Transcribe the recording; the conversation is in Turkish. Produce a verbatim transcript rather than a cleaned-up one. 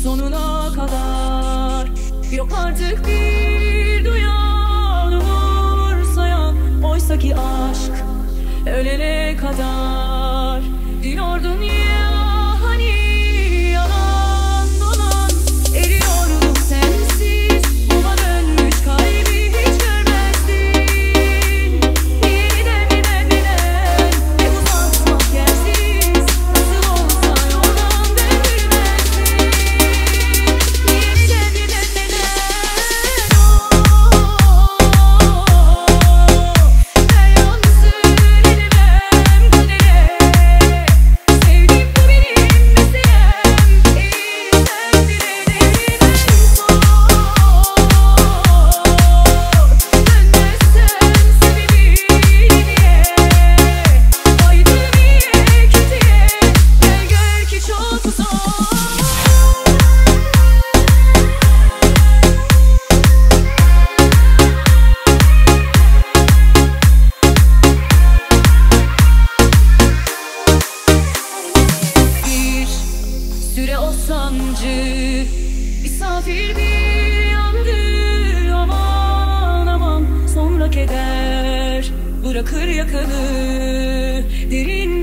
sonuna kadar. Yok artık bir duyan umursayan, oysaki aşk ölene kadar. Diyordun ya hani yalan dolan, eriyordum sensiz, buna dönmüş kalbi hiç görmezdin. Bile bile bile hep uzatmak yersiz, nasıl olsa yoldan dönülmezdin. Bile bile bile ben yalnız üzülemem kadere. Sevdim bu benim meselem, elimden dilerim en son. Dönmezsen sebebi niye? Haydi niye kötüye? Gel gör ki çok uzak. Bir süre o sancı misafir bir yandı, aman aman sonra keder bırakır yakanı derin